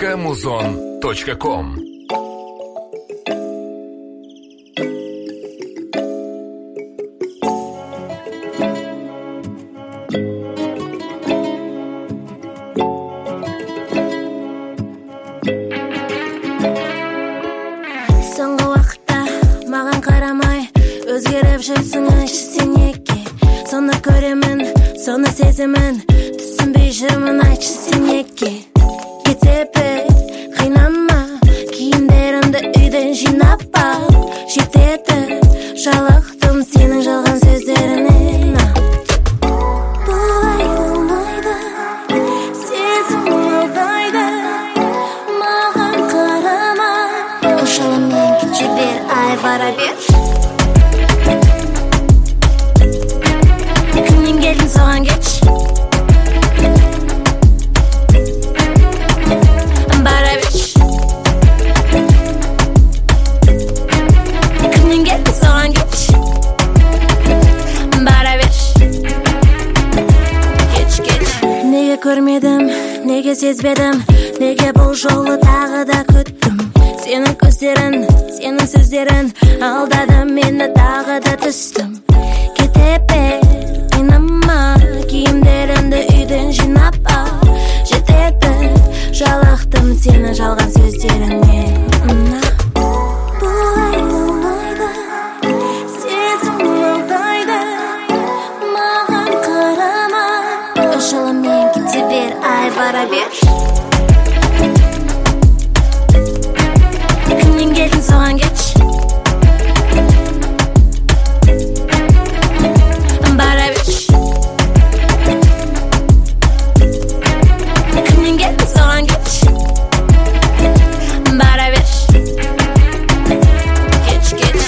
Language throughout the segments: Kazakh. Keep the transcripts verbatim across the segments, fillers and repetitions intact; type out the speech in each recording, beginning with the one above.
точка музон точка ком. Соңғы уақытта маған қарамай өзгеріп жүрсің, айтшы сен неге? Соны көремін, соны сезімін, түсінбей жүрмін, айтшы сен неге? Кетепе, қинама, киімдерімді үйден жинап ал. Жетеді, жалықтым сенің жалған сөздерінен. Бұлай болмайды, сезім алдайды, маған қарама. Ошалыммен кете бер, ай бара бер. Кімнен келдің соған кеш? Бара бер. Кімнен келдің соған кеш? Бара бер. Кеш, кеш. Неге көрмедім, неге сезбедім, неге бұл жолы тағы да күттім? Сенің көздерін, сенің сөздерін алдадым, мені тағы да түстім. Кетепе, қинама, киімдерімді үйден жинап ал. Жетеді, жалықтым сені жалған сөздеріңнен. Бұлай болмайды, сезім алдайды, маған қарама. Ошалыммен кете бер, ай бара бер. Кімнен келдің соған кеш? Бара бер. Кімнен келдің соған кеш? Бара бер. Кеш, кеш.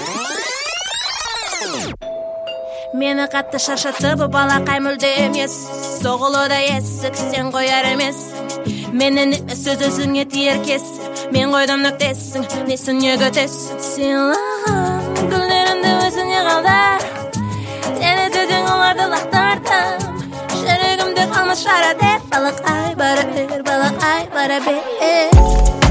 Мені қатты шаршатты бұл балақай мүлде емес. Соғылуда есік сен қояр емес. Менің сөз өзіңе тиер кес. Мен қойдым нүктесің, несіне көтесің? Сыйлаған гүлдерімді өзіңе қалдар. Сені сөзің оларды лақтардым. Жүрегімде қалмас шара деп. Балақай бара бер, балақай бара бер.